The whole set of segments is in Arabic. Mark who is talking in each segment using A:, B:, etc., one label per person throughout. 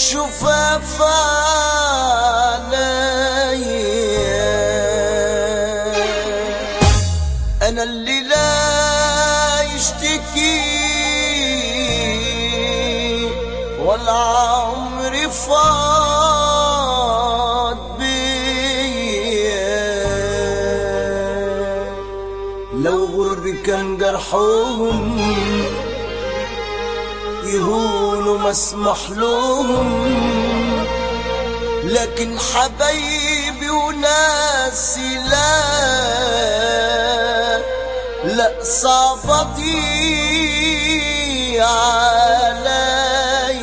A: شفاف عليا، أنا اللي لا يشتكي ولا عمري فاض بيا. لو غربي كان جرحهم يهونوا مسمح لهم، لكن حبايبي وناسي لا صعبة دي عليا.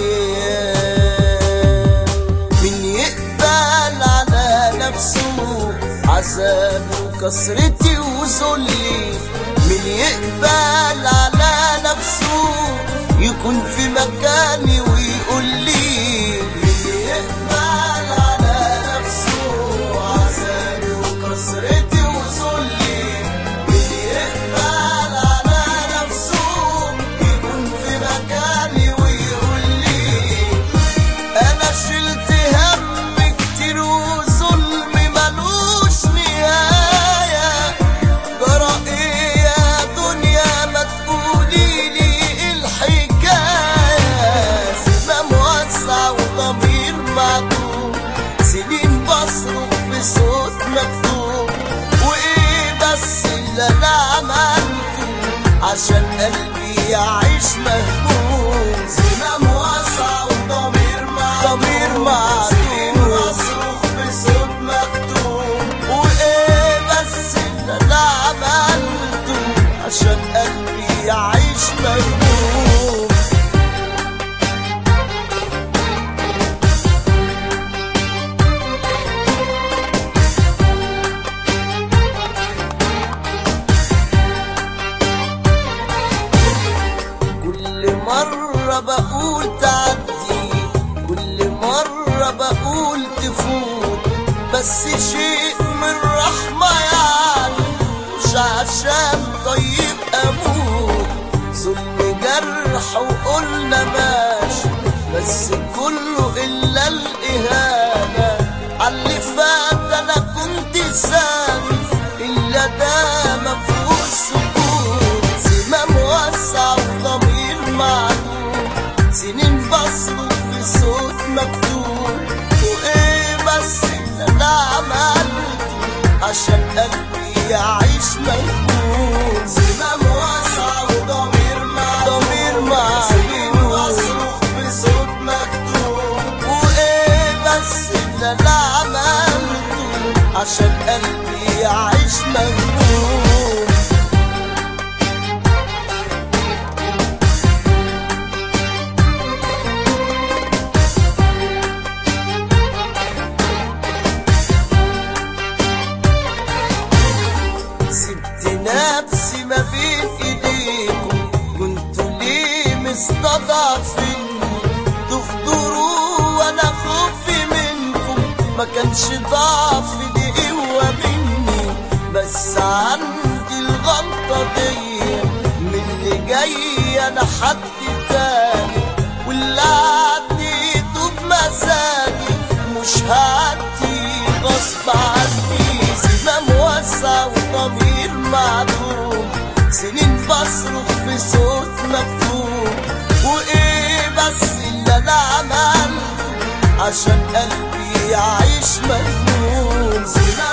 A: من يقبل على نفسه عذابي وكسرتي وذلي، من يقبل على نفسه يكون في مكاني ويقول لي، من يقبل على نفسه عذابي وكسرتي وذلي، من يقبل على نفسه يكون في مكاني ويقول لي. انا شلت هم كتير وظلم ملوش نهاية، جرى ايه يا دنيا ما تقولي لي الحكاية. زمام واسع وضمير معدوم، سنين بصرخ بصوت مكتوم، وايه بس اللي انا عملته عشان قلبي يعيش مهموم. زمام واسع وضمير معدوم، سنين بصرخ بصوت مكتوم، وايه بس اللي انا عملته عشان قلبي يعيش مهموم. كل مرة بقول تعدي، كل مرة بقول تفوت، بس شيء من رحمة يعني، مش عشان طيب أموت. ظلم جرح وقلنا ماشي، بس كله إلا الإهانة. عاللي فات أنا كنت سامي، إلا ده مفهوش سكوت. زمام واسع وضمير معدوم، سنين بصرخ في صوت مكتوم، وإيه بس اللي أنا عملته عشان قلبي يعيش مهموم. زمام واسع وضمير معدوم، سنين بصرخ في صوت مكتوم، وإيه بس اللي أنا عملته عشان قلبي يعيش مهموم. سبت نفسي ما بين ايديكم، كنتوا ليه مستضعفيني؟ تغدروا وانا خوفي منكم، ما كانش ضعف دي قوة مني، بس عندي الغلطة دي من اللي جاي انا حد تاني، واللي عديته بمزاجي مش هعدي غصب عني. زمام واسع وضمير معدوم، سنين بصرخ في صوت مكتوم، وايه بس اللي انا عملته عشان قلبي يعيش مهموم.